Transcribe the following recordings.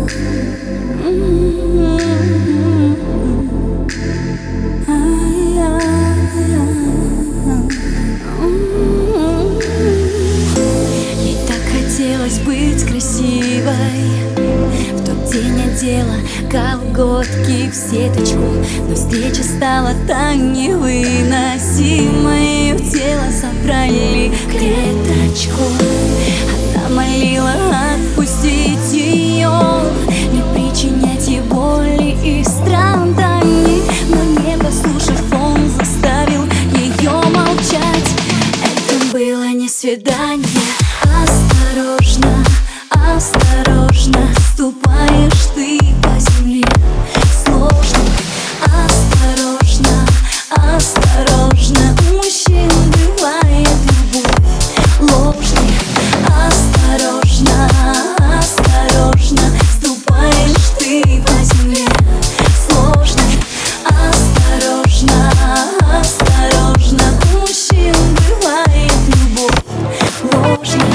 Ей так хотелось быть красивой. В тот день одела колготки в сеточку, но встреча стала так невыносимой. Ее тело забрали клеточку. Она молила отпустить ее, не причинять ей боли и страданий, но не послушав, он заставил ее молчать. Это было не свидание. Осторожно, осторожно ступаешь ты по земле сложной. Осторожно, осторожно, у мужчин бывает любовь ложной. Осторожно, осторожно ступаешь ты по земле сложной. Осторожно, осторожно, у мужчин бывает любовь ложной.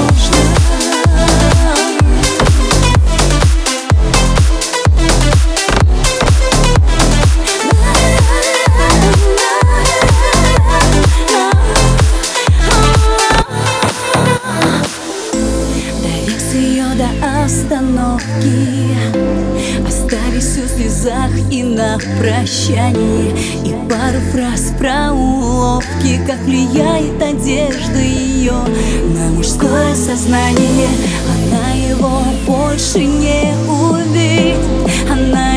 До остановки, оставив все в слезах и на прощании, и пару фраз про уловки, как влияет одежда ее на мужское сознание. Она его больше не увидит, она